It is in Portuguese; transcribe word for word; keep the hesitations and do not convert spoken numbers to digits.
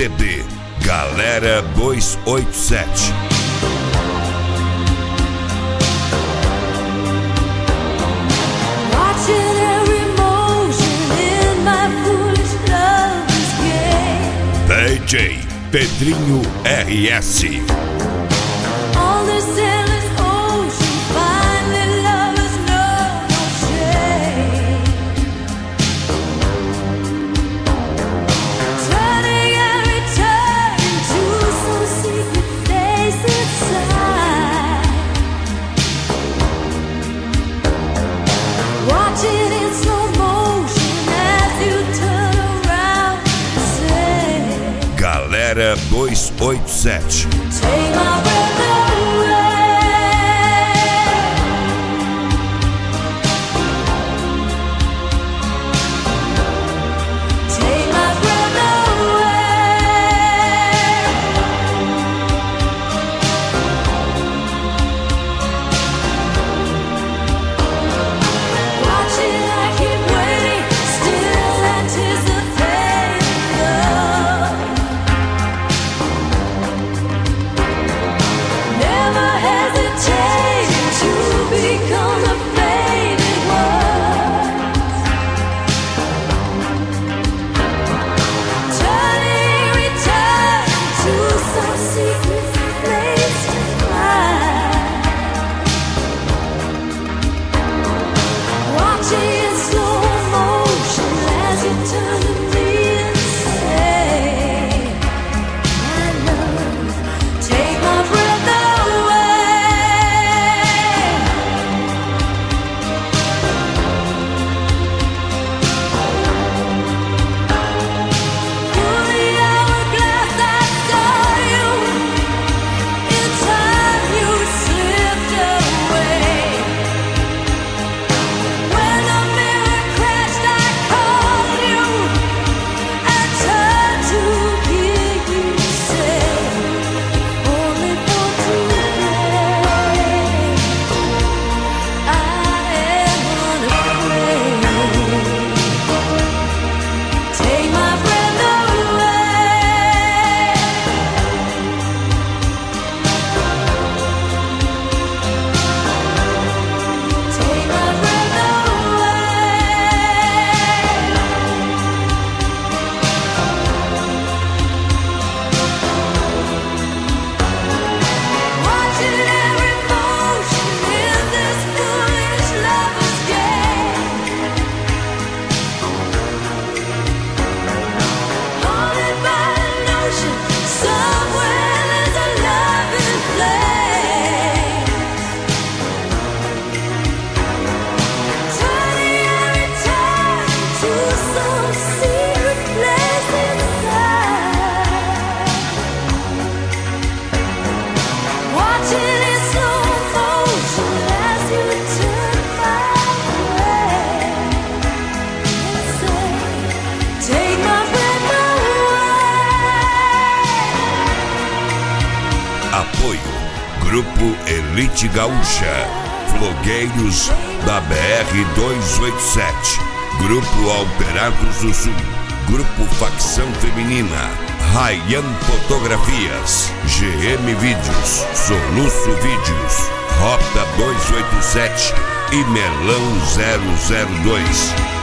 C D Galera dois oito sete. D J Pedrinho R S. Galera dois oito sete. Apoio Grupo Elite Gaúcha, Flogueiros da B R duzentos e oitenta e sete, Grupo Alterados do Sul, Grupo Facção Feminina, Ryan Fotografias, G M Vídeos, Soluço Vídeos, Rota duzentos e oitenta e sete e Melão zero zero dois.